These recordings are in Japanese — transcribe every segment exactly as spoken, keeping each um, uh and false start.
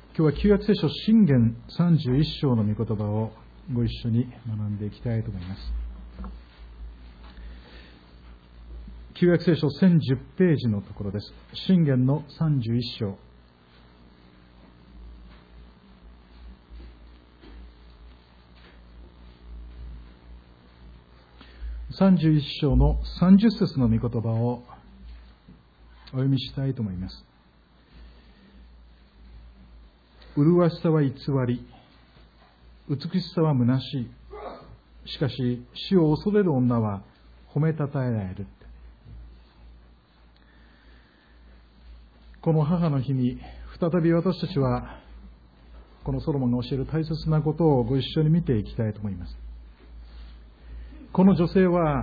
今日は旧約聖書箴言さんじゅういっ章の御言葉をご一緒に学んでいきたいと思います。旧約聖書せんじゅうページのところです。箴言のさんじゅういっ章。さんじゅういっ章のさんじゅっ節の御言葉をお読みしたいと思います。麗しさは偽り、美しさは虚しい。しかし、死を恐れる女は褒めたたえられる。この母の日に、再び私たちは、このソロモンが教える大切なことをご一緒に見ていきたいと思います。この女性は、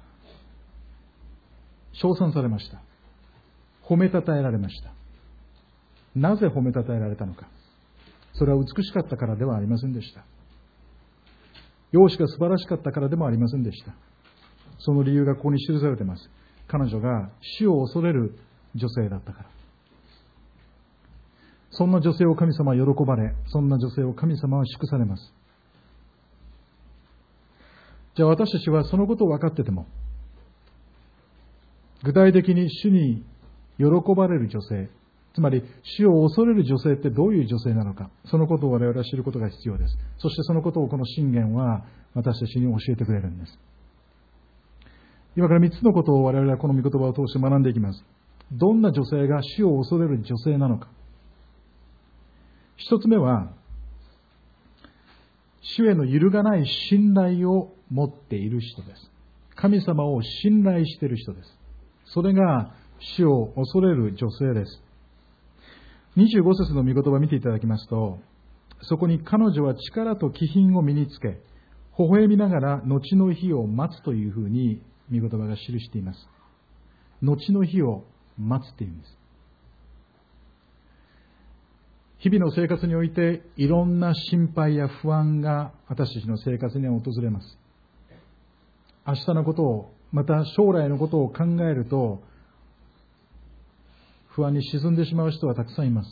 称賛されました。褒めたたえられました。なぜ褒めたたえられたのか。それは美しかったからではありませんでした。容姿が素晴らしかったからでもありませんでした。その理由がここに記されています。彼女が死を恐れる女性だったから。そんな女性を神様は喜ばれ、そんな女性を神様は祝されます。じゃあ私たちはそのことを分かってても、具体的に主に喜ばれる女性、つまり死を恐れる女性ってどういう女性なのか、そのことを我々は知ることが必要です。そしてそのことをこの箴言は私たちに教えてくれるんです。今から三つのことを我々はこの御言葉を通して学んでいきます。どんな女性が死を恐れる女性なのか。一つ目は、主への揺るがない信頼を持っている人です。神様を信頼している人です。それが死を恐れる女性です。にじゅうご節の御言葉を見ていただきますと、そこに彼女は力と気品を身につけ、微笑みながら後の日を待つというふうに御言葉が記しています。後の日を待つというんです。日々の生活においていろんな心配や不安が私たちの生活には訪れます。明日のことを、また将来のことを考えると、不安に沈んでしまう人はたくさんいます。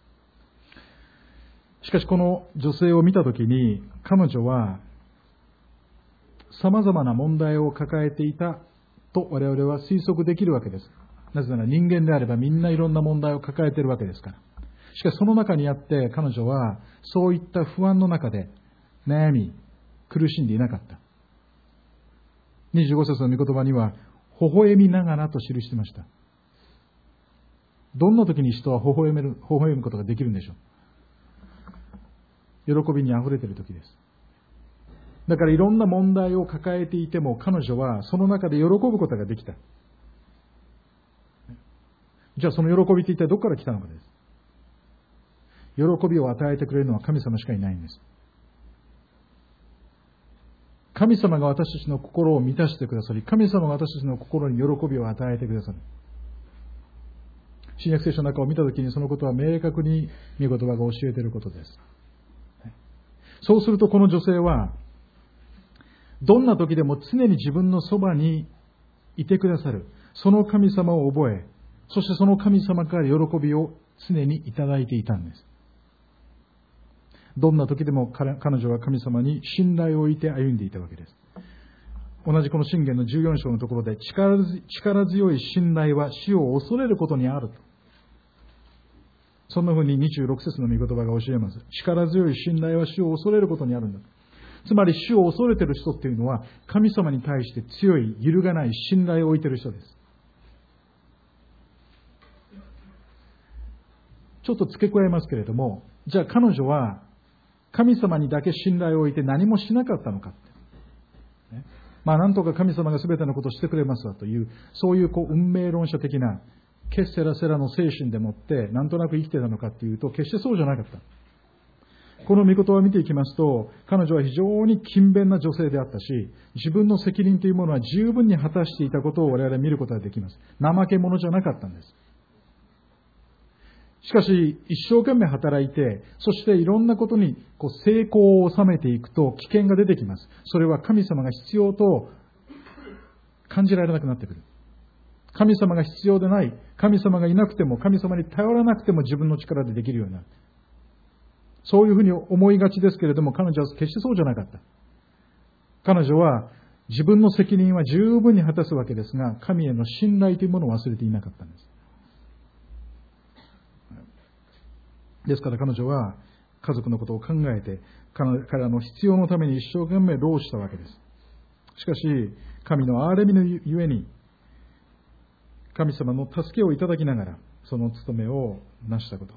しかしこの女性を見たときに、彼女は様々な問題を抱えていたと我々は推測できるわけです。なぜなら人間であればみんないろんな問題を抱えているわけですから。しかしその中にあって彼女はそういった不安の中で悩み、苦しんでいなかった。にじゅうご節の御言葉には、微笑みながらと記していました。どんな時に人は微笑める、微笑むことができるんでしょう。喜びにあふれている時です。だからいろんな問題を抱えていても彼女はその中で喜ぶことができた。じゃあその喜びって一体どこから来たのかです。喜びを与えてくれるのは神様しかいないんです。神様が私たちの心を満たしてくださり、神様が私たちの心に喜びを与えてくださる。新約聖書の中を見たときにそのことは明確に御言葉が教えていることです。そうするとこの女性は、どんな時でも常に自分のそばにいてくださる、その神様を覚え、そしてその神様から喜びを常にいただいていたんです。どんな時でも彼女は神様に信頼を置いて歩んでいたわけです。同じこの箴言のじゅうよん章のところで、力、力強い信頼は死を恐れることにあると。そんな風ににじゅうろく節の御言葉が教えます。力強い信頼は死を恐れることにあるんだ。つまり死を恐れている人っていうのは、神様に対して強い、揺るがない信頼を置いている人です。ちょっと付け加えますけれども、じゃあ彼女は神様にだけ信頼を置いて何もしなかったのかって、ね、まあなんとか神様が全てのことをしてくれますわという、そういうこう運命論者的なケッセラセラの精神でもってなんとなく生きてたのかっていうと、決してそうじゃなかった。この御言葉を見ていきますと、彼女は非常に勤勉な女性であったし、自分の責任というものは十分に果たしていたことを我々は見ることができます。怠け者じゃなかったんです。しかし、一生懸命働いて、そしていろんなことにこう成功を収めていくと危険が出てきます。それは神様が必要と感じられなくなってくる。神様が必要でない、神様がいなくても、神様に頼らなくても自分の力でできるようになる。 そういうふうに思いがちですけれども、彼女は決してそうじゃなかった。彼女は自分の責任は十分に果たすわけですが、神への信頼というものを忘れていなかったんです。ですから彼女は家族のことを考えて、彼らの必要のために一生懸命労したわけです。しかし、神の憐れみのゆえに、神様の助けをいただきながら、その務めを成したこと。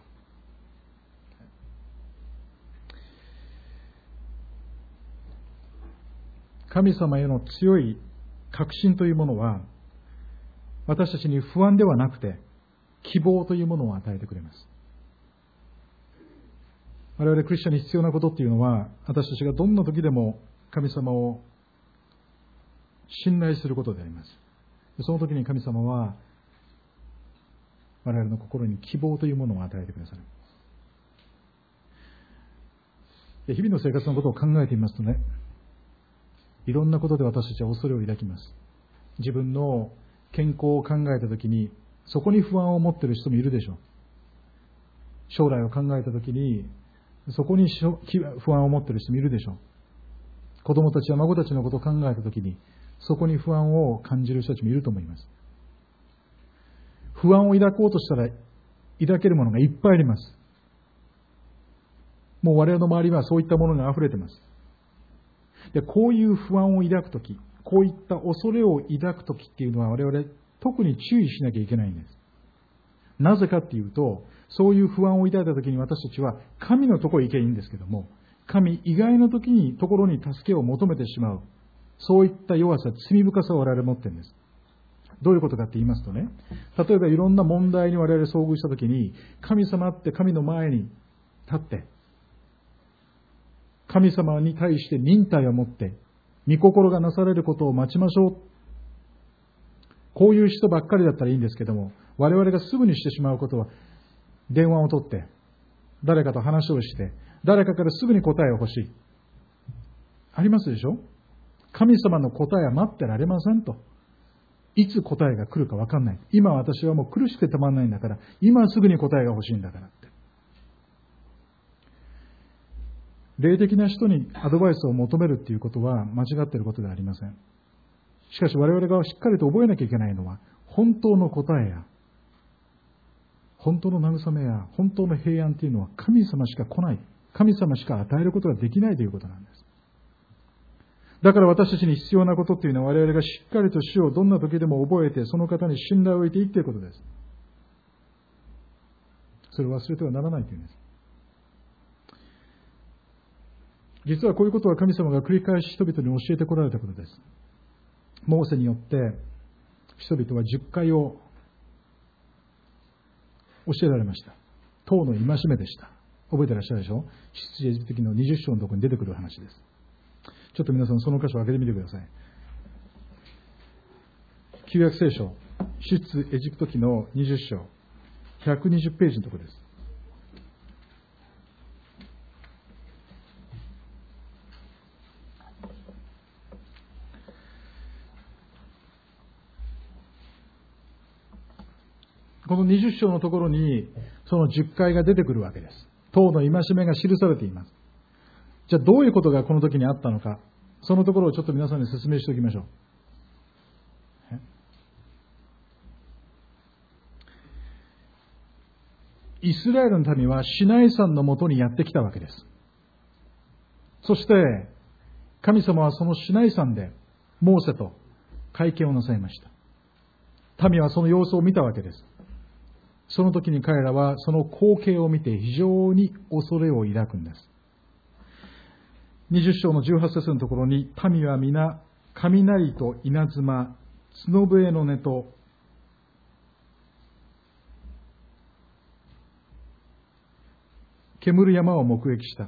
神様への強い確信というものは、私たちに不安ではなくて、希望というものを与えてくれます。我々クリスチャンに必要なことっていうのは、私たちがどんな時でも神様を信頼することであります。その時に神様は、我々の心に希望というものを与えてくださる。日々の生活のことを考えてみますとね、いろんなことで私たちは恐れを抱きます。自分の健康を考えたときに、そこに不安を持っている人もいるでしょう。将来を考えたときに、そこに不安を持っている人もいるでしょう。子供たちや孫たちのことを考えたときに、そこに不安を感じる人たちもいると思います。不安を抱こうとしたら、抱けるものがいっぱいあります。もう我々の周りはそういったものが溢れています。で、こういう不安を抱くとき、こういった恐れを抱くときっていうのは我々特に注意しなきゃいけないんです。なぜかっていうと、そういう不安を抱いたときに私たちは神のところへ行けばいいんですけども、神以外の時にところに助けを求めてしまう。そういった弱さ、罪深さを我々持っているんです。どういうことかって言いますとね、例えばいろんな問題に我々遭遇したときに、神様って神の前に立って、神様に対して忍耐を持って、御心がなされることを待ちましょう。こういう人ばっかりだったらいいんですけども、我々がすぐにしてしまうことは、電話を取って、誰かと話をして、誰かからすぐに答えを欲しい。ありますでしょ？神様の答えは待ってられませんと。いつ答えが来るか分かんない。今私はもう苦しくてたまんないんだから、今すぐに答えが欲しいんだからって。霊的な人にアドバイスを求めるっていうことは間違っていることではありません。しかし我々がしっかりと覚えなきゃいけないのは、本当の答えや、本当の慰めや、本当の平安というのは神様しか来ない。神様しか与えることができないということなんです。だから私たちに必要なことというのは我々がしっかりと主をどんな時でも覚えて、その方に信頼を置いていくということです。それを忘れてはならないというんです。実はこういうことは神様が繰り返し人々に教えてこられたことです。モーセによって人々はじゅっかいを教えられました。党の戒めでした。覚えてらっしゃるでしょ？出エジプト記のにじゅっ章のところに出てくる話です。ちょっと皆さんその箇所を開けてみてください。旧約聖書、出エジプト記のにじゅっ章、ひゃくにじゅうページのところです。このにじゅっ章のところにそのじゅっかいが出てくるわけです。党の戒めが記されています。じゃあどういうことがこの時にあったのか、そのところをちょっと皆さんに説明しておきましょう。イスラエルの民はシナイ山のもとにやってきたわけです。そして神様はそのシナイ山でモーセと会見をなさいました。民はその様子を見たわけです。その時に彼らはその光景を見て非常に恐れを抱くんです。にじゅっ章のじゅうはち節のところに、民は皆雷と稲妻、角笛の音と煙る山を目撃した。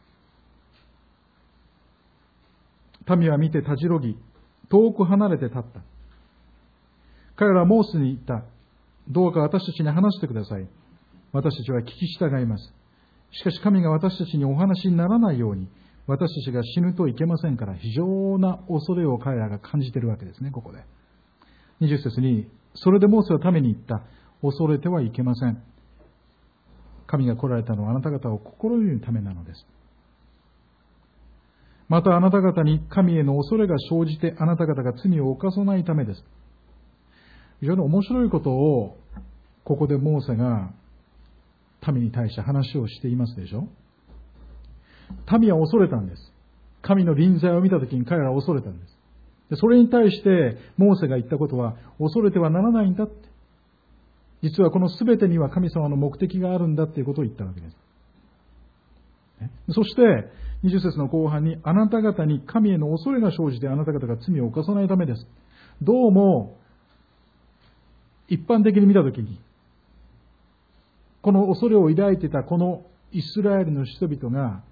民は見てたじろぎ、遠く離れて立った。彼らはモーセに言った。どうか私たちに話してください。私たちは聞き従います。しかし神が私たちにお話にならないように、私たちが死ぬといけませんから、非常な恐れを彼らが感じているわけですね、ここで。にじゅう節に、それでモーセは民に言った。恐れてはいけません。 神が来られたのはあなた方を試みるためなのです。またあなた方に神への恐れが生じてあなた方が罪を犯さないためです。非常に面白いことをここでモーセが民に対して話をしていますでしょ。民は恐れたんです。神の臨在を見たときに彼らは恐れたんです。でそれに対してモーセが言ったことは、恐れてはならないんだって。実はこの全てには神様の目的があるんだっていうことを言ったわけです。そしてにじゅっ節の後半に、あなた方に神への恐れが生じてあなた方が罪を犯さないためです。どうも一般的に見たときに、この恐れを抱いていたこのイスラエルの人々が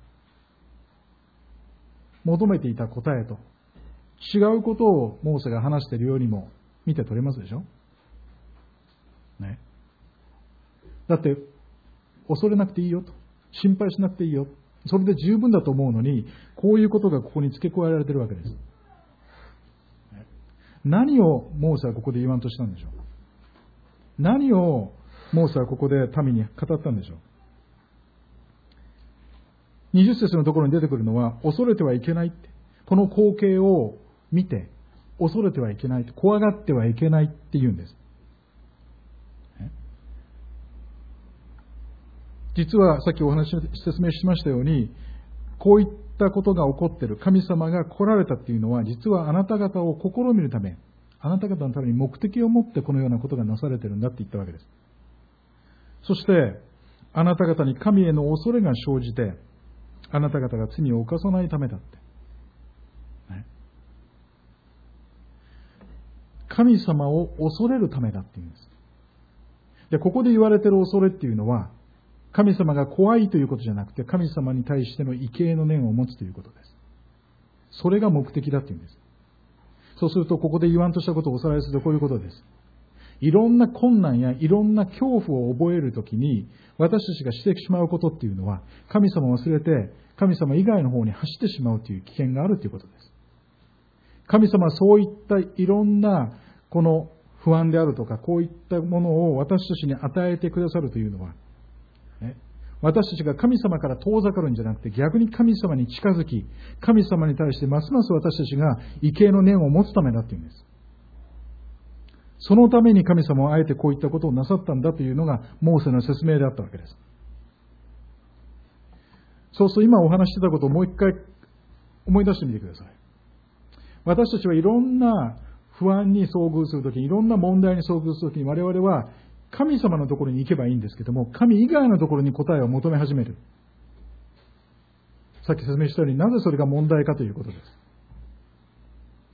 求めていた答えと違うことをモーセが話しているようにも見て取れますでしょ、ね、だって恐れなくていいよと、心配しなくていいよ、それで十分だと思うのに、こういうことがここに付け加えられているわけです。何をモーセはここで言わんとしたんでしょう。何をモーセはここで民に語ったんでしょう。にじゅっ節のところに出てくるのは、恐れてはいけないって。この光景を見て、恐れてはいけない、怖がってはいけないって言うんです。実はさっきお話し説明しましたように、こういったことが起こっている、神様が来られたっていうのは、実はあなた方を試みるため、あなた方のために目的を持ってこのようなことがなされているんだって言ったわけです。そして、あなた方に神への恐れが生じて、あなた方が罪を犯さないためだって。ね、神様を恐れるためだっていうんです。で、ここで言われている恐れっていうのは、神様が怖いということじゃなくて、神様に対しての畏敬の念を持つということです。それが目的だっていうんです。そうすると、ここで言わんとしたことをおさらいするとこういうことです。いろんな困難やいろんな恐怖を覚えるときに、私たちがしてしまうことっていうのは、神様を忘れて、神様以外の方に走ってしまうという危険があるということです。神様はそういったいろんなこの不安であるとか、こういったものを私たちに与えてくださるというのは、ね、私たちが神様から遠ざかるんじゃなくて、逆に神様に近づき、神様に対してますます私たちが畏敬の念を持つためだっていうんです。そのために神様はあえてこういったことをなさったんだというのがモーセの説明であったわけです。そうすると今お話してたことをもう一回思い出してみてください。私たちはいろんな不安に遭遇するときに、いろんな問題に遭遇するときに、我々は神様のところに行けばいいんですけども、神以外のところに答えを求め始める。さっき説明したように、なぜそれが問題かということです。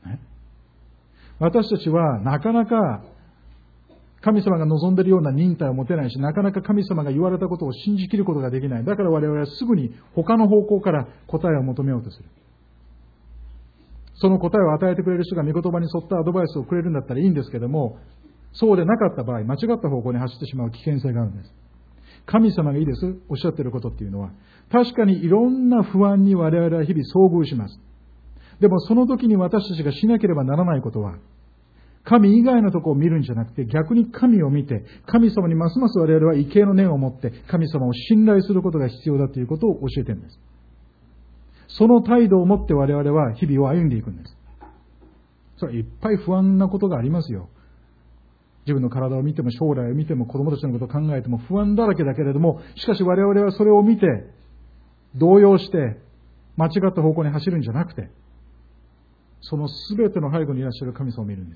ね、私たちはなかなか神様が望んでいるような忍耐を持てないし、なかなか神様が言われたことを信じきることができない。だから我々はすぐに他の方向から答えを求めようとする。その答えを与えてくれる人が御言葉に沿ったアドバイスをくれるんだったらいいんですけども、そうでなかった場合、間違った方向に走ってしまう危険性があるんです。神様がいいですおっしゃっていることっていうのは、確かにいろんな不安に我々は日々遭遇します。でもその時に私たちがしなければならないことは、神以外のところを見るんじゃなくて、逆に神を見て、神様にますます我々は畏敬の念を持って、神様を信頼することが必要だということを教えているんです。その態度を持って我々は日々を歩んでいくんです。それはいっぱい不安なことがありますよ。自分の体を見ても、将来を見ても、子供たちのことを考えても不安だらけだけれども、しかし我々はそれを見て、動揺して、間違った方向に走るんじゃなくて、その全ての背後にいらっしゃる神様を見るんです。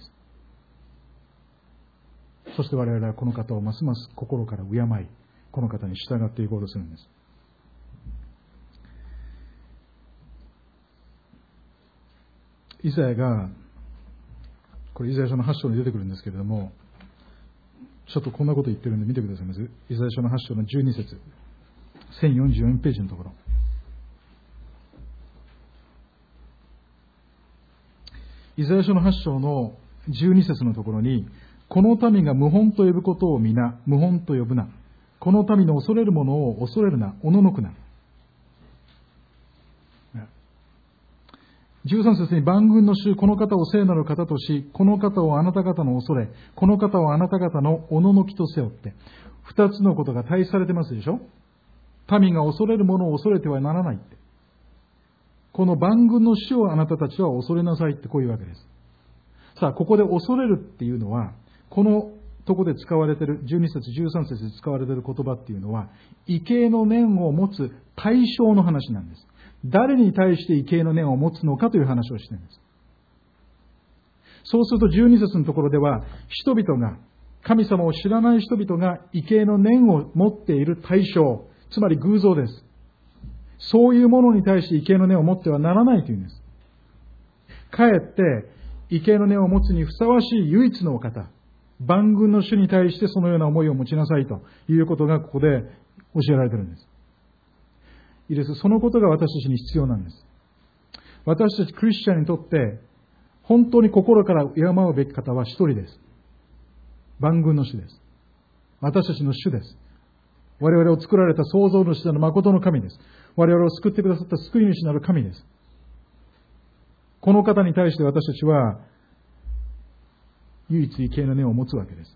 そして我々はこの方をますます心から敬い、この方に従っていこうとするんです。イザヤが、これイザヤ書のはち章に出てくるんですけれども、ちょっとこんなこと言ってるんで見てくださいまず。イザヤ書のはち章のじゅうに節、せんよんじゅうよんページのところ。イザヤ書のはち章のじゅうに節のところに、この民が謀反と呼ぶことを皆、謀反と呼ぶな。この民の恐れるものを恐れるな、おののくな。じゅうさん節に、万軍の主、この方を聖なる方とし、この方をあなた方の恐れ、この方をあなた方のおののきと背負って、二つのことが対比されてますでしょ。 民が恐れるものを恐れてはならないって。この万軍の主をあなたたちは恐れなさいってこういうわけです。さあ、ここで恐れるっていうのは、このとこで使われている、じゅうに節、じゅうさん節で使われている言葉っていうのは、畏敬の念を持つ対象の話なんです。誰に対して畏敬の念を持つのかという話をしているんです。そうするとじゅうに節のところでは、人々が、神様を知らない人々が畏敬の念を持っている対象、つまり偶像です。そういうものに対して畏敬の念を持ってはならないというんです。かえって、畏敬の念を持つにふさわしい唯一のお方、万軍の主に対してそのような思いを持ちなさいということがここで教えられているんです。いいです。そのことが私たちに必要なんです。私たちクリスチャンにとって、本当に心から敬うべき方は一人です。万軍の主です。私たちの主です。我々を作られた創造主なる誠の神です。我々を救ってくださった救い主なる神です。この方に対して私たちは唯一畏敬の念を持つわけです。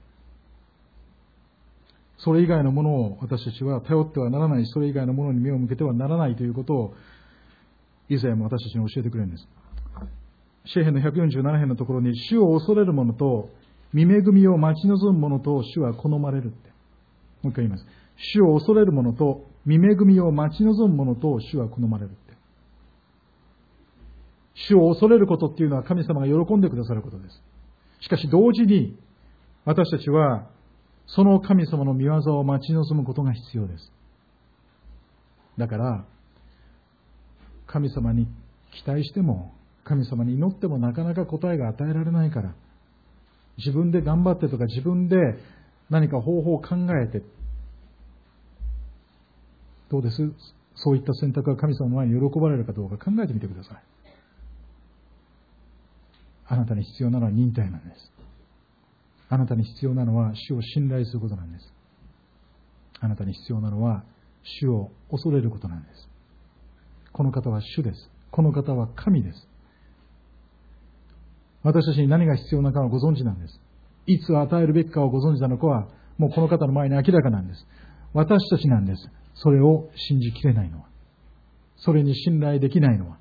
それ以外のものを私たちは頼ってはならない、それ以外のものに目を向けてはならないということをイザヤも私たちに教えてくれるんです。詩編のひゃくよんじゅうなな編のところに、主を恐れる者と御恵みを待ち望む者と主は好まれるって。もう一回言います。主を恐れる者と御恵みを待ち望む者と主は好まれるって。主を恐れることっていうのは神様が喜んでくださることです。しかし同時に私たちはその神様の御業を待ち望むことが必要です。だから神様に期待しても神様に祈ってもなかなか答えが与えられないから、自分で頑張ってとか自分で何か方法を考えて、どうです？そういった選択が神様の前に喜ばれるかどうか考えてみてください。あなたに必要なのは忍耐なんです。あなたに必要なのは主を信頼することなんです。あなたに必要なのは主を恐れることなんです。この方は主です。この方は神です。私たちに何が必要なのかはご存知なんです。いつ与えるべきかをご存知なのかはもうこの方の前に明らかなんです。私たちなんです。それを信じきれないのは、それに信頼できないのは。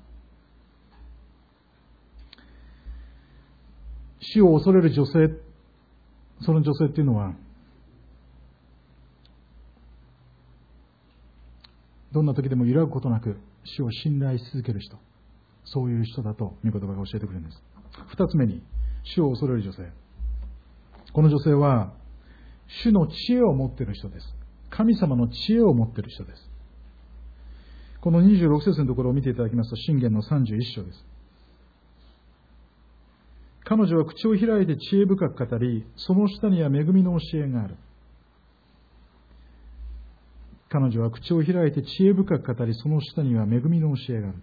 死を恐れる女性、その女性っていうのはどんな時でも揺らぐことなく死を信頼し続ける人、そういう人だと御言葉が教えてくれるんです。二つ目に、死を恐れる女性。この女性は主の知恵を持っている人です。神様の知恵を持っている人です。このにじゅうろく節のところを見ていただきますと、箴言のさんじゅういっ章です。彼女は口を開いて知恵深く語り、その下には恵みの教えがある。彼女は口を開いて知恵深く語り、その下には恵みの教えがあるって。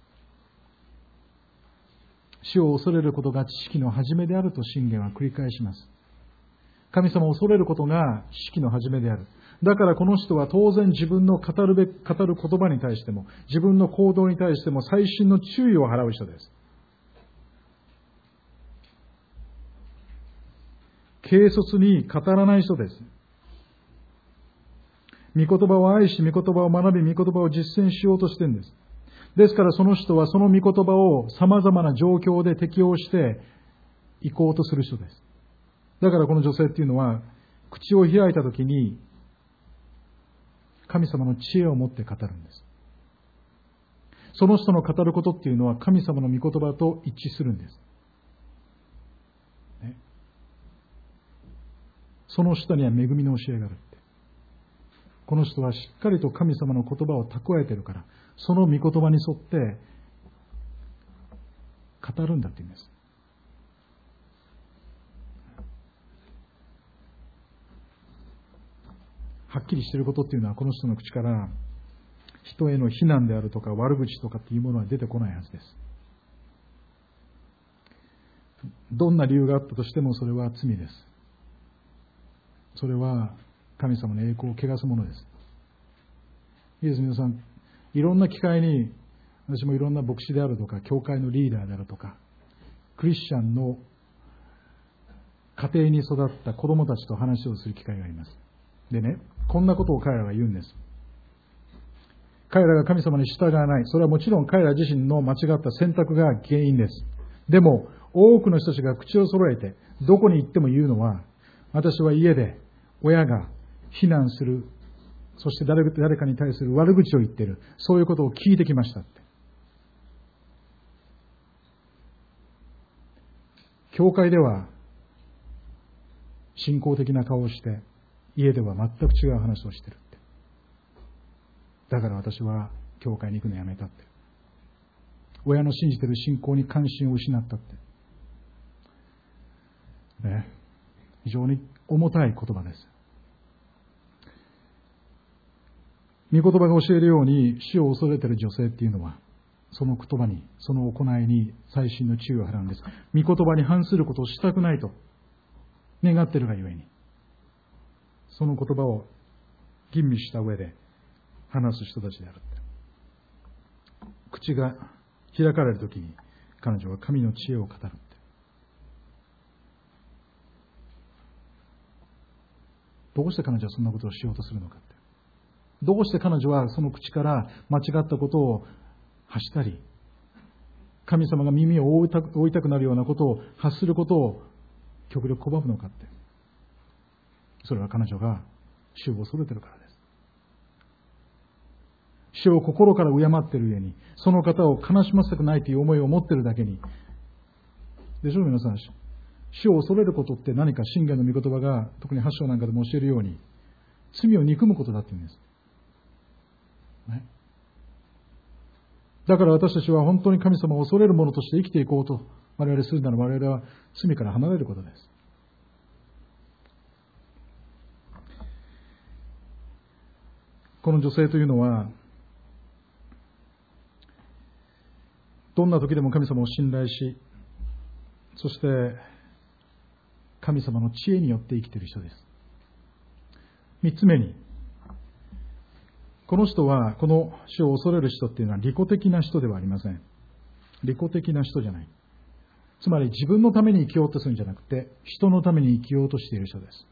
主を恐れることが知識の始めであると箴言は繰り返します。神様を恐れることが知識の始めである。だからこの人は当然自分の語るべき、語る言葉に対しても、自分の行動に対しても細心の注意を払う人です。軽率に語らない人です。御言葉を愛し、御言葉を学び、御言葉を実践しようとしているんです。ですからその人はその御言葉を様々な状況で適応していこうとする人です。だからこの女性っていうのは、口を開いたときに神様の知恵を持って語るんです。その人の語ることっていうのは神様の御言葉と一致するんです。ね、その下には恵みの教えがあるって。この人はしっかりと神様の言葉を蓄えているから、その御言葉に沿って語るんだって言うんです。はっきりしていることっていうのはこの人の口から人への非難であるとか悪口とかっていうものは出てこないはずです。どんな理由があったとしてもそれは罪です。それは神様の栄光を汚すものです。いいです、皆さん。いろんな機会に私もいろんな牧師であるとか教会のリーダーであるとかクリスチャンの家庭に育った子供たちと話をする機会があります。でね、こんなことを彼らが言うんです。 彼らが神様に従わない。それはもちろん彼ら自身の間違った選択が原因です。でも、多くの人たちが口を揃えて、どこに行っても言うのは、私は家で親が非難する、そして誰誰かに対する悪口を言っている。そういうことを聞いてきましたって。教会では、信仰的な顔をして、家では全く違う話をしているって。だから私は教会に行くのやめたって。親の信じている信仰に関心を失ったって。ね、非常に重たい言葉です。御言葉が教えるように死を恐れている女性っていうのは、その言葉に、その行いに細心の注意を払うんです。御言葉に反することをしたくないと願っているがゆえに、その言葉を吟味した上で話す人たちであるって。口が開かれるときに彼女は神の知恵を語るって。どうして彼女はそんなことをしようとするのかって。どうして彼女はその口から間違ったことを発したり、神様が耳を覆いたく、覆いたくなるようなことを発することを極力拒むのかって。それは彼女が主を恐れているからです。主を心から敬っている上に、その方を悲しませたくないという思いを持っているだけに。でしょう、皆さん。主を恐れることって何か箴言の御言葉が、特にはち章なんかでも教えるように、罪を憎むことだって言うんです。ね、だから私たちは本当に神様を恐れる者として生きていこうと我々するなら我々は罪から離れることです。この女性というのはどんな時でも神様を信頼し、そして神様の知恵によって生きている人です。三つ目に、この人は、この主を恐れる人っていうのは利己的な人ではありません。利己的な人じゃない。つまり自分のために生きようとするんじゃなくて、人のために生きようとしている人です。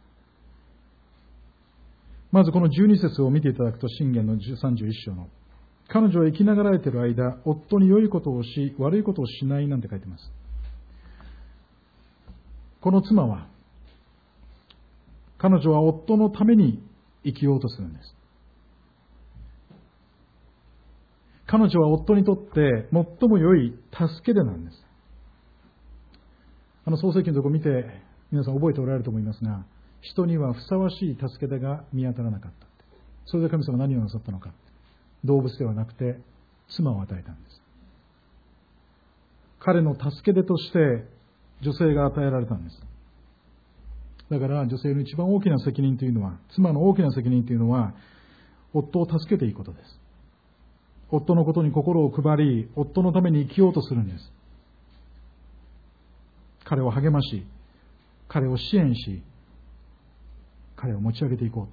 まずこのじゅうに節を見ていただくと、箴言のさんじゅういち章の、彼女は生きながらえている間、夫に良いことをし、悪いことをしないなんて書いています。この妻は、彼女は夫のために生きようとするんです。彼女は夫にとって最も良い助け手なんです。あの創世記のところを見て皆さん覚えておられると思いますが、人にはふさわしい助け手が見当たらなかった。それで神様は何をなさったのか。動物ではなくて妻を与えたんです。彼の助け手として女性が与えられたんです。だから女性の一番大きな責任というのは、妻の大きな責任というのは、夫を助けていくことです。夫のことに心を配り、夫のために生きようとするんです。彼を励まし、彼を支援し、彼を持ち上げていこうって。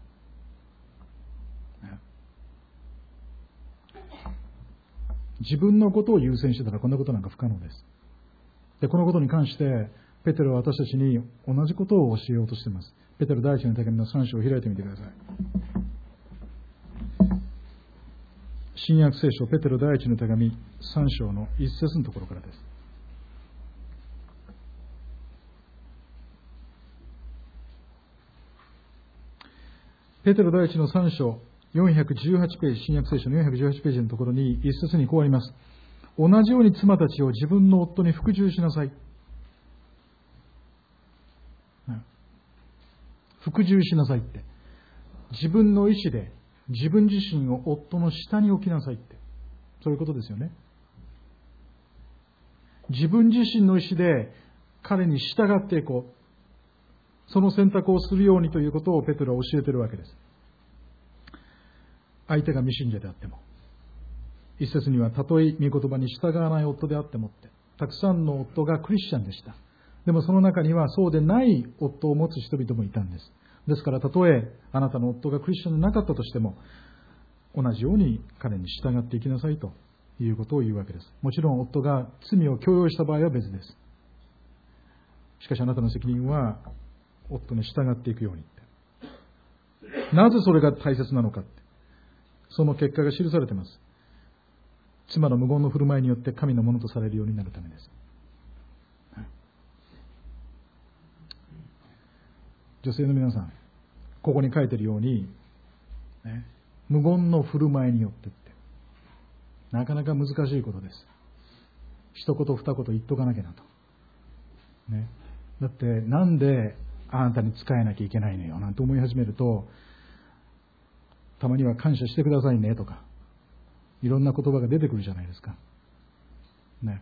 自分のことを優先してたらこんなことなんか不可能です。で、このことに関して、ペテロは私たちに同じことを教えようとしています。ペテロ第一の手紙のさん章を開いてみてください。新約聖書ペテロ第一の手紙さん章の一節のところからです。ペテロ第一のさん章よんひゃくじゅうはちページ、新約聖書のよんひゃくじゅうはちページのところに一節にこうあります。同じように妻たちを自分の夫に服従しなさい。服従しなさいって。自分の意志で自分自身を夫の下に置きなさいって。そういうことですよね。自分自身の意志で彼に従っていこう。その選択をするようにということをペテロは教えているわけです。相手が未信者であっても。一節には、たとえ御言葉に従わない夫であってもって。たくさんの夫がクリスチャンでした。でもその中にはそうでない夫を持つ人々もいたんです。ですから、たとえあなたの夫がクリスチャンでなかったとしても、同じように彼に従っていきなさいということを言うわけです。もちろん夫が罪を強要した場合は別です。しかしあなたの責任は夫に従っていくようにって。なぜそれが大切なのかって。 その結果が記されています。妻の無言の振る舞いによって神のものとされるようになるためです。女性の皆さん、ここに書いているように、ね、無言の振る舞いによってって、なかなか難しいことです。一言二言言っとかなきゃなと。ね、だって、なんであなたに仕えなきゃいけないのよ、なんて思い始めると、たまには感謝してくださいねとか、いろんな言葉が出てくるじゃないですか。ね。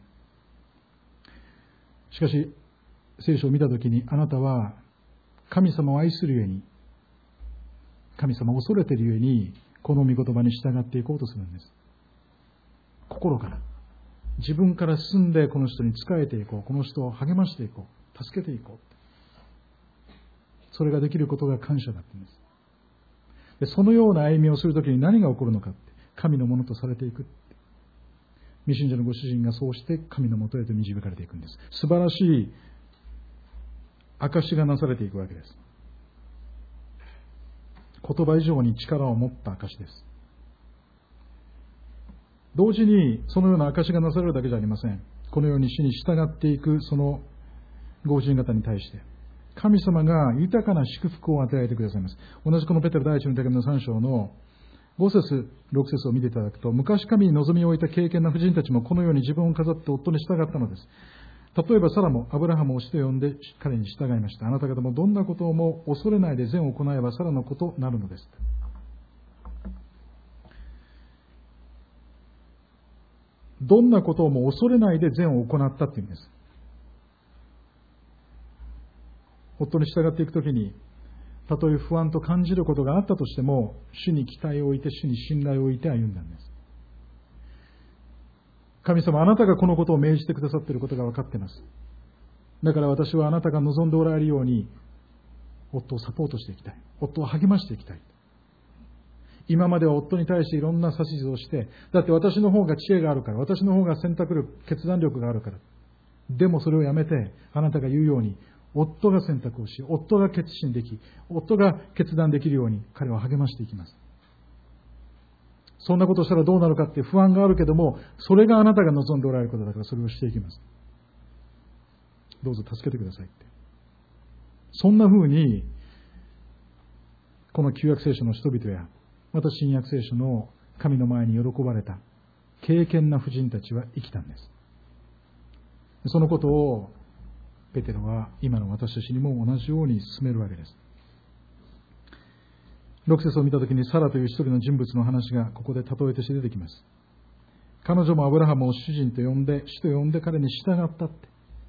しかし、聖書を見たときに、あなたは神様を愛するゆえに、神様を恐れているゆえに、この御言葉に従っていこうとするんです。心から。自分から進んでこの人に仕えていこう。この人を励ましていこう。助けていこう。それができることが感謝だったんです。でそのような歩みをするときに何が起こるのかって、神のものとされていく。未信者のご主人がそうして神のもとへと導かれていくんです。素晴らしい証がなされていくわけです。言葉以上に力を持った証です。同時にそのような証がなされるだけじゃありません。このように主に従っていくそのご婦人方に対して神様が豊かな祝福を与えてくださいます。同じこのペテロ第一の手紙のさん章のご節ろく節を見ていただくと、昔神に望みを置いた敬虔な婦人たちもこのように自分を飾って夫に従ったのです。例えばサラもアブラハムを主と呼んで彼に従いました。あなた方もどんなことも恐れないで善を行えばサラのこととなるのです。どんなことも恐れないで善を行ったっていうんです。夫に従っていくときに、たとえ不安と感じることがあったとしても、主に期待を置いて、主に信頼を置いて歩んだんです。神様、あなたがこのことを命じてくださっていることが分かっています。だから私はあなたが望んでおられるように、夫をサポートしていきたい。夫を励ましていきたい。今までは夫に対していろんな指図をして、だって私の方が知恵があるから、私の方が選択力、決断力があるから。でもそれをやめて、あなたが言うように、夫が選択をし、夫が決心でき、夫が決断できるように彼を励ましていきます。そんなことをしたらどうなるかっていう不安があるけども、それがあなたが望んでおられることだからそれをしていきます。どうぞ助けてくださいって。そんな風に、この旧約聖書の人々や、また新約聖書の神の前に喜ばれた敬虔な婦人たちは生きたんです。そのことをペテロは今の私たちにも同じように進めるわけです。ろく節を見たときにサラという一人の人物の話がここで例えとして出てきます。彼女もアブラハムを主人と呼んで、主と呼んで彼に従ったって。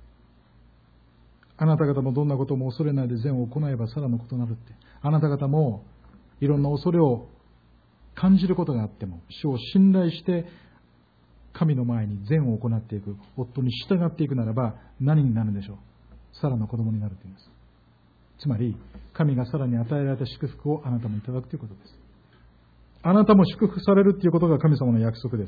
あなた方もどんなことも恐れないで善を行えばサラのことになるって。あなた方もいろんな恐れを感じることがあっても、主を信頼して神の前に善を行っていく、夫に従っていくならば何になるんでしょう。サラの子供になると言います。つまり神がサラに与えられた祝福をあなたもいただくということです。あなたも祝福されるということが神様の約束です。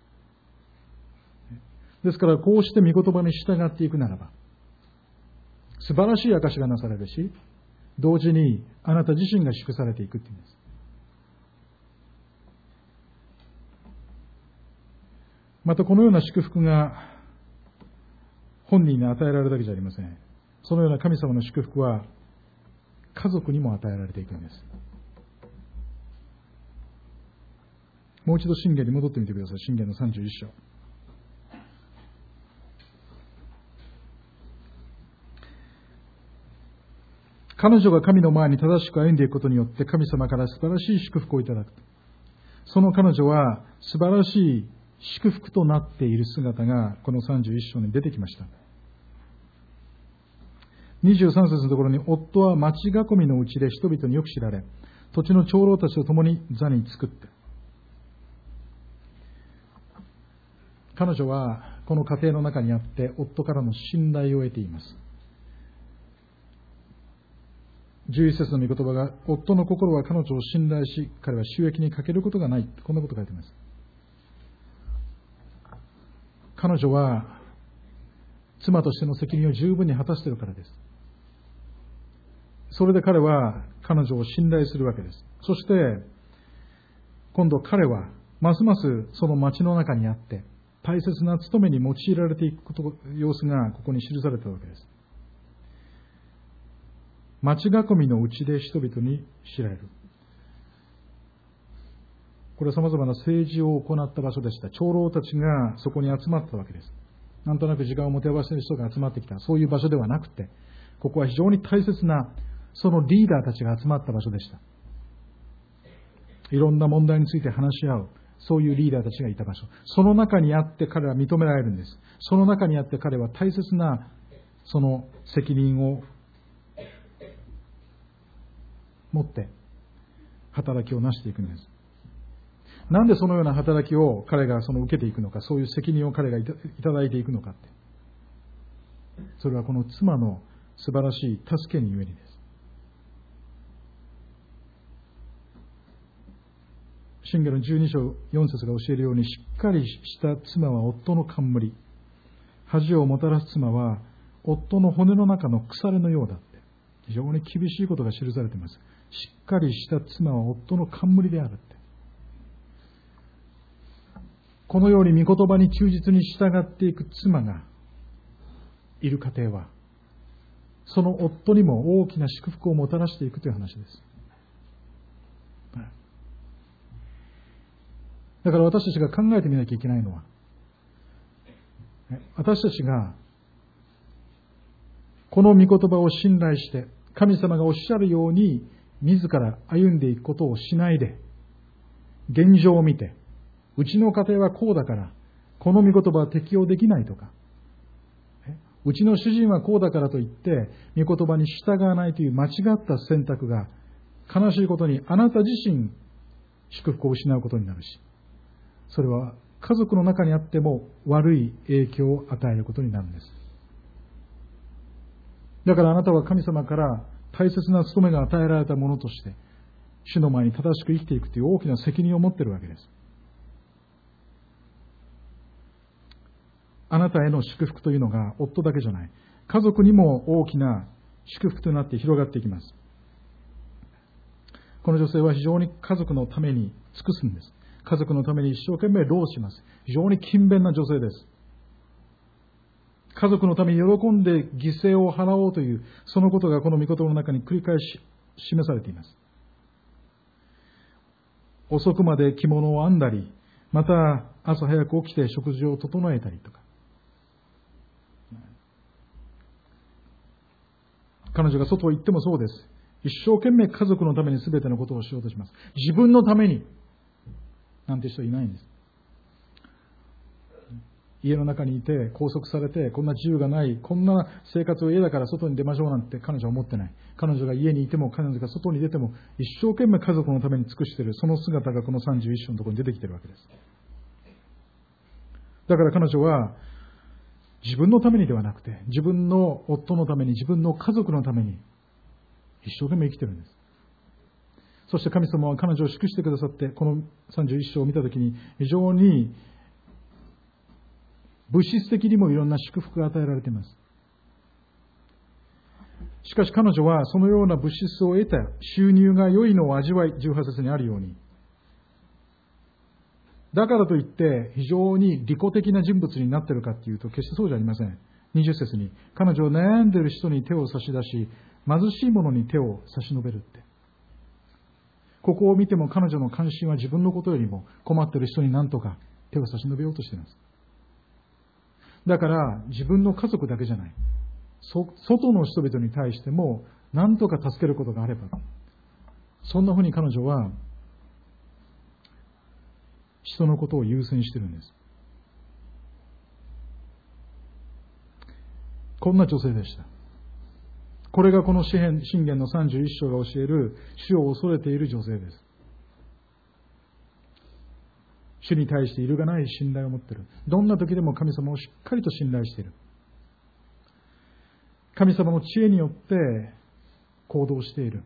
ですからこうして御言葉に従っていくならば素晴らしい証がなされるし、同時にあなた自身が祝福されていくというんです。またこのような祝福が本人に与えられるだけじゃありません。そのような神様の祝福は家族にも与えられていくんです。もう一度箴言に戻ってみてください。箴言のさんじゅういっ章。彼女が神の前に正しく歩んでいくことによって神様から素晴らしい祝福をいただく。その彼女は素晴らしい祝福となっている姿がこのさんじゅういっ章に出てきました。にじゅうさん節のところに、夫は町囲みのうちで人々によく知られ、土地の長老たちと共に座につくって。彼女はこの家庭の中にあって夫からの信頼を得ています。じゅういち節の御言葉が、夫の心は彼女を信頼し、彼は収益に欠けることがない。こんなこと書いています。彼女は妻としての責任を十分に果たしているからです。それで彼は彼女を信頼するわけです。そして今度彼はますますその町の中にあって大切な務めに用いられていくこと様子がここに記されたわけです。町囲みのうちで人々に知られる。これは様々な政治を行った場所でした。長老たちがそこに集まったわけです。なんとなく時間を持て余している人が集まってきた。そういう場所ではなくて、ここは非常に大切なそのリーダーたちが集まった場所でした。いろんな問題について話し合う、そういうリーダーたちがいた場所。その中にあって彼は認められるんです。その中にあって彼は大切なその責任を持って働きをなしていくんです。なんでそのような働きを彼がその受けていくのか、そういう責任を彼がいただいていくのかって。それはこの妻の素晴らしい助けにゆえにです。箴言のじゅうに章よん節が教えるように、しっかりした妻は夫の冠、恥をもたらす妻は夫の骨の中の腐れのようだって。非常に厳しいことが記されています。しっかりした妻は夫の冠であるって。このように御言葉に忠実に従っていく妻がいる家庭は、その夫にも大きな祝福をもたらしていくという話です。だから私たちが考えてみなきゃいけないのは、私たちがこの御言葉を信頼して、神様がおっしゃるように自ら歩んでいくことをしないで、現状を見て、うちの家庭はこうだから、この御言葉は適用できないとか、うちの主人はこうだからといって、御言葉に従わないという間違った選択が、悲しいことにあなた自身、祝福を失うことになるし、それは家族の中にあっても悪い影響を与えることになるんです。だからあなたは神様から大切な務めが与えられたものとして、主の前に正しく生きていくという大きな責任を持っているわけです。あなたへの祝福というのが夫だけじゃない。家族にも大きな祝福となって広がっていきます。この女性は非常に家族のために尽くすんです。家族のために一生懸命労します。非常に勤勉な女性です。家族のために喜んで犠牲を払おうという、そのことがこの御言葉の中に繰り返し示されています。遅くまで着物を編んだり、また朝早く起きて食事を整えたりとか。彼女が外を行ってもそうです。一生懸命家族のために全てのことをしようとします。自分のためになんて人いないんです。家の中にいて拘束されて、こんな自由がない、こんな生活を家だから外に出ましょうなんて彼女は思ってない。彼女が家にいても彼女が外に出ても一生懸命家族のために尽くしている、その姿がこのさんじゅういっ章のところに出てきているわけです。だから彼女は自分のためにではなくて、自分の夫のために、自分の家族のために一生懸命生きているんです。そして神様は彼女を祝してくださって、このさんじゅういっ章を見たときに非常に物質的にもいろんな祝福が与えられています。しかし彼女はそのような物質を得た収入が良いのを味わい、じゅうはち節にあるように、だからといって非常に利己的な人物になっているかというと決してそうじゃありません。にじゅう節に、彼女を悩んでいる人に手を差し出し、貧しい者に手を差し伸べるって。ここを見ても彼女の関心は自分のことよりも困っている人に何とか手を差し伸べようとしています。だから自分の家族だけじゃない。外の人々に対しても何とか助けることがあれば。そんなふうに彼女は人のことを優先しているんです。こんな女性でした。これがこの詩編、箴言のさんじゅういっ章が教える主を恐れている女性です。主に対して揺るがない信頼を持っている。どんな時でも神様をしっかりと信頼している。神様の知恵によって行動している。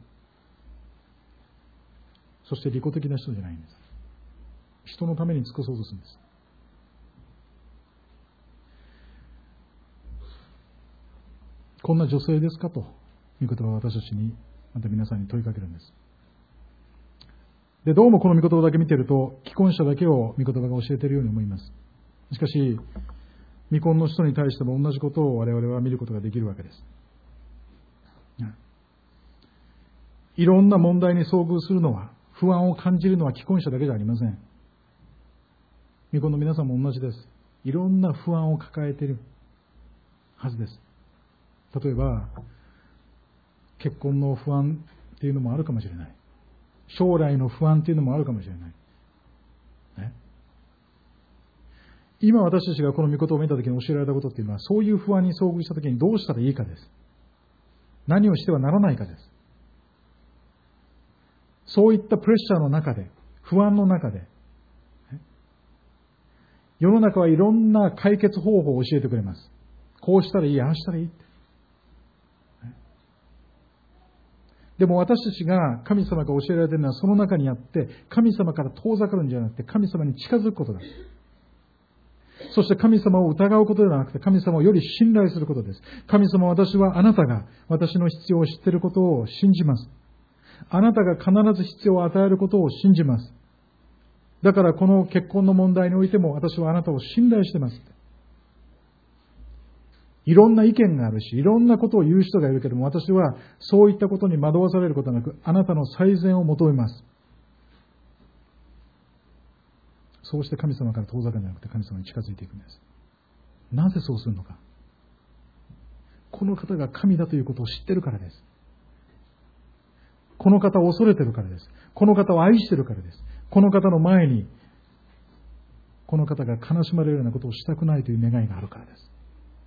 そして利己的な人じゃないんです。人のために尽くそうとするんです。こんな女性ですかと、御言葉は私たちに、また皆さんに問いかけるんです。 で、どうもこの御言葉だけ見ていると、既婚者だけを御言葉が教えているように思います。しかし、未婚の人に対しても同じことを我々は見ることができるわけです。いろんな問題に遭遇するのは、不安を感じるのは既婚者だけじゃありません。未婚の皆さんも同じです。いろんな不安を抱えているはずです。例えば、結婚の不安っていうのもあるかもしれない。将来の不安っていうのもあるかもしれない。ね、今私たちがこの御言葉を見たときに教えられたことっていうのは、そういう不安に遭遇したときにどうしたらいいかです。何をしてはならないかです。そういったプレッシャーの中で、不安の中で、世の中はいろんな解決方法を教えてくれます。こうしたらいい、ああしたらいいって。でも私たちが神様が教えられているのはその中にあって、神様から遠ざかるんじゃなくて神様に近づくことだ。そして神様を疑うことではなくて神様をより信頼することです。神様、私はあなたが私の必要を知っていることを信じます。あなたが必ず必要を与えることを信じます。だからこの結婚の問題においても私はあなたを信頼してます。いろんな意見があるし、いろんなことを言う人がいるけども、私はそういったことに惑わされることなく、あなたの最善を求めます。そうして神様から遠ざかるんじゃなくて神様に近づいていくんです。なぜそうするのか。この方が神だということを知っているからです。この方を恐れているからです。この方を愛しているからです。この方の前に、この方が悲しまれるようなことをしたくないという願いがあるからです。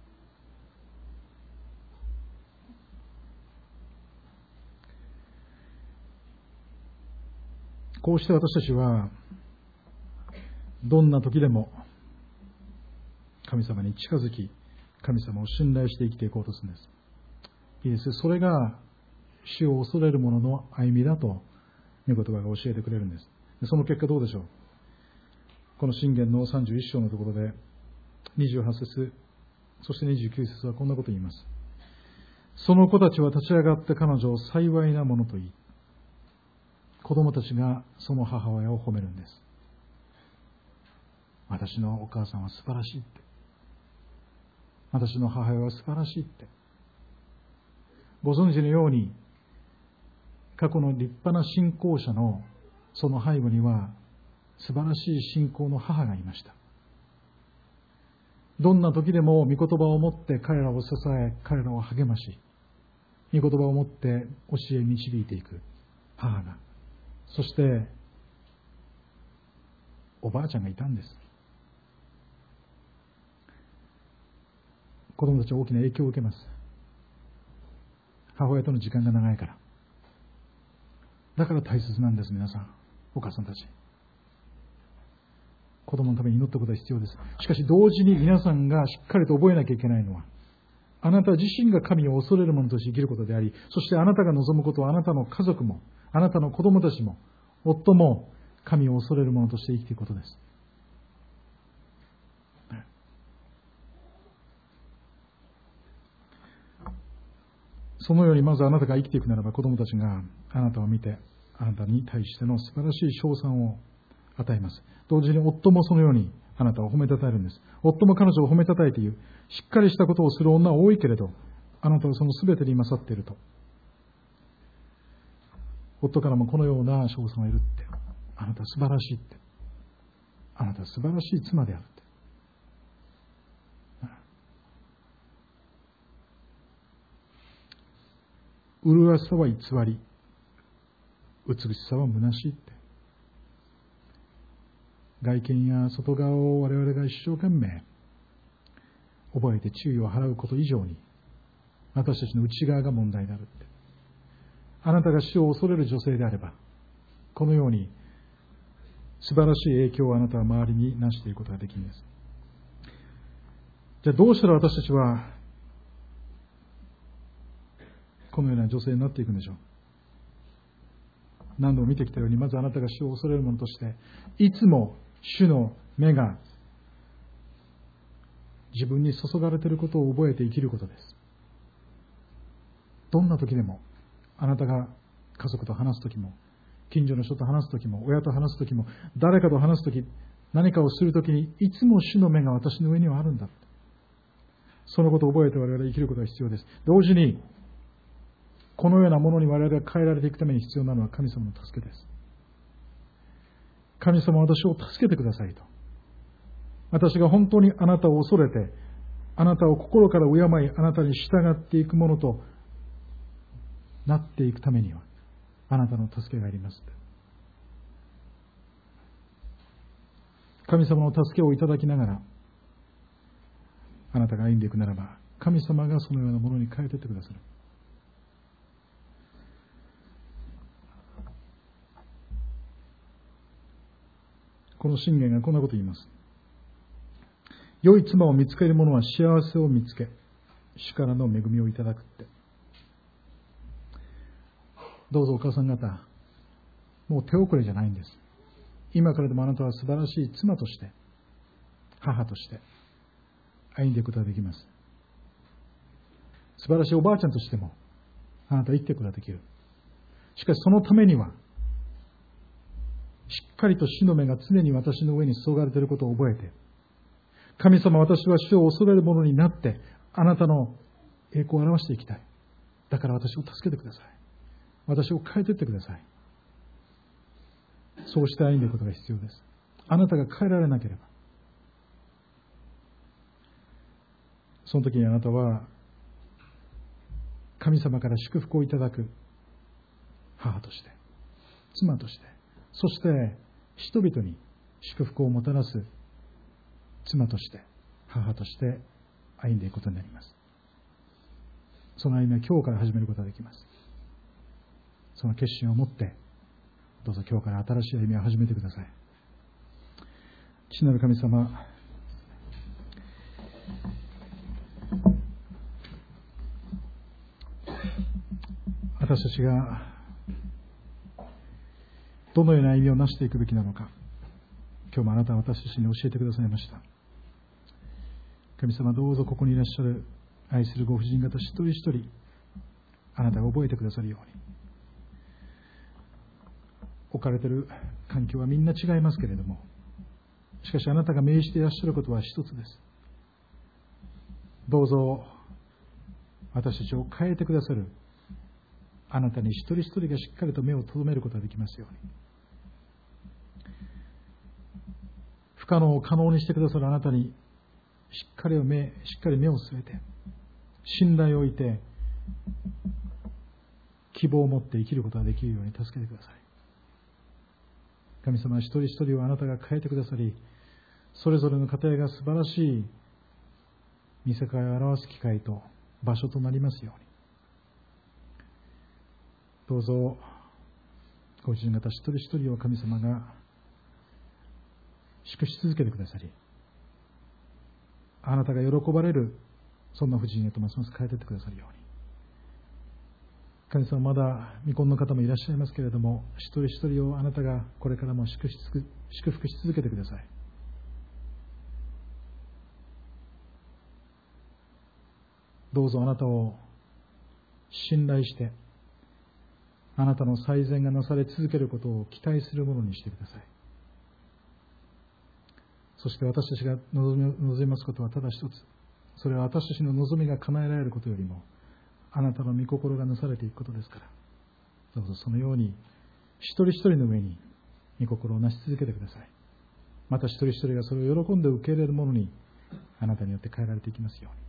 こうして私たちは、どんな時でも神様に近づき、神様を信頼して生きていこうとするんです。いいですね。それが死を恐れる者の歩みだと、御言葉が教えてくれるんです。その結果どうでしょう。この箴言のさんじゅういっ章のところで、にじゅうはち節、そしてにじゅうきゅう節はこんなことを言います。その子たちは立ち上がって彼女を幸いなものと言い、子供たちがその母親を褒めるんです。私のお母さんは素晴らしいって。私の母親は素晴らしいって。ご存知のように、過去の立派な信仰者のその背後には素晴らしい信仰の母がいました。どんな時でも御言葉を持って彼らを支え、彼らを励まし、御言葉を持って教え導いていく母が、そしておばあちゃんがいたんです。子供たちは大きな影響を受けます。母親との時間が長いから。だから大切なんです、皆さん。お母さんたち。子供のために祈ったことは必要です。しかし同時に皆さんがしっかりと覚えなきゃいけないのは、あなた自身が神を恐れる者として生きることであり、そしてあなたが望むことはあなたの家族も、あなたの子供たちも、夫も神を恐れる者として生きていくことです。そのようにまずあなたが生きていくならば、子供たちがあなたを見て、あなたに対しての素晴らしい称賛を与えます。同時に夫もそのようにあなたを褒めたたえるんです。夫も彼女を褒めたたえている。しっかりしたことをする女は多いけれど、あなたはその全てに勝っていると。夫からもこのような称賛を得るって。あなたは素晴らしいって。あなたは素晴らしい妻であるって。麗しさは偽り、美しさは虚しいって。外見や外側を我々が一生懸命覚えて注意を払うこと以上に、私たちの内側が問題であるって。あなたが死を恐れる女性であれば、このように素晴らしい影響をあなたは周りになしていくことができるんです。じゃあどうしたら私たちはこのような女性になっていくんでしょう。何度も見てきたように、まずあなたが主を恐れる者として、いつも主の目が自分に注がれていることを覚えて生きることです。どんな時でも、あなたが家族と話す時も、 近所の人と話すときも、親と話すときも、誰かと話すとき、何かをするときに、いつも主の目が私の上にはあるんだ。そのことを覚えて我々は生きることが必要です。同時に、このようなものに我々が変えられていくために必要なのは神様の助けです。神様は私を助けてくださいと。私が本当にあなたを恐れて、あなたを心から敬い、あなたに従っていくものとなっていくためには、あなたの助けがあります。神様の助けをいただきながら、あなたが歩んでいくならば、神様がそのようなものに変えていってくださる。この箴言がこんなことを言います。良い妻を見つける者は幸せを見つけ、主からの恵みをいただくって。どうぞお母さん方、もう手遅れじゃないんです。今からでもあなたは素晴らしい妻として、母として歩んでいくことができます。素晴らしいおばあちゃんとしてもあなたは生きていくことができる。しかしそのためには、しっかりと主の目が常に私の上に注がれていることを覚えて、神様、私は主を恐れる者になって、あなたの栄光を表していきたい。だから私を助けてください。私を変えていってください。そうして歩んでいくことが必要です。あなたが変えられなければ、その時にあなたは、神様から祝福をいただく母として、妻として、そして人々に祝福をもたらす妻として、母として歩んでいくことになります。その歩みは今日から始めることができます。その決心を持って、どうぞ今日から新しい歩みを始めてください。父なる神様、私たちがどのような歩みをなしていくべきなのか、今日もあなたは私たちに教えてくださいました。神様、どうぞここにいらっしゃる愛するご婦人方一人一人、あなたが覚えてくださるように。置かれている環境はみんな違いますけれども、しかしあなたが命じていらっしゃることは一つです。どうぞ私たちを変えてくださるあなたに一人一人がしっかりと目を留めることができますように。不可能を可能にしてくださるあなたにしっかり目、しっかり目を据えて、信頼を置いて、希望を持って生きることができるように助けてください。神様は一人一人をあなたが変えてくださり、それぞれの家庭が素晴らしい見せかえを表す機会と場所となりますように。どうぞご婦人方一人一人を神様が祝し続けてくださり、あなたが喜ばれるそんな婦人へとますます変えていってくださるように。神様、まだ未婚の方もいらっしゃいますけれども、一人一人をあなたがこれからも祝福し続けてください。どうぞあなたを信頼して、あなたの最善がなされ続けることを期待するものにしてください。そして私たちが望み、望みますことはただ一つ。それは私たちの望みが叶えられることよりも、あなたの御心がなされていくことですから、どうぞそのように一人一人の上に御心をなし続けてください。また一人一人がそれを喜んで受け入れるものにあなたによって変えられていきますように。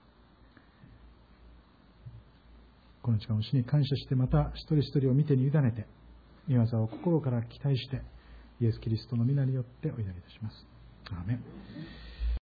この時間を主に感謝して、また一人一人を見てに委ねて、御業を心から期待して、イエス・キリストの皆によってお祈りいたします。アーメン。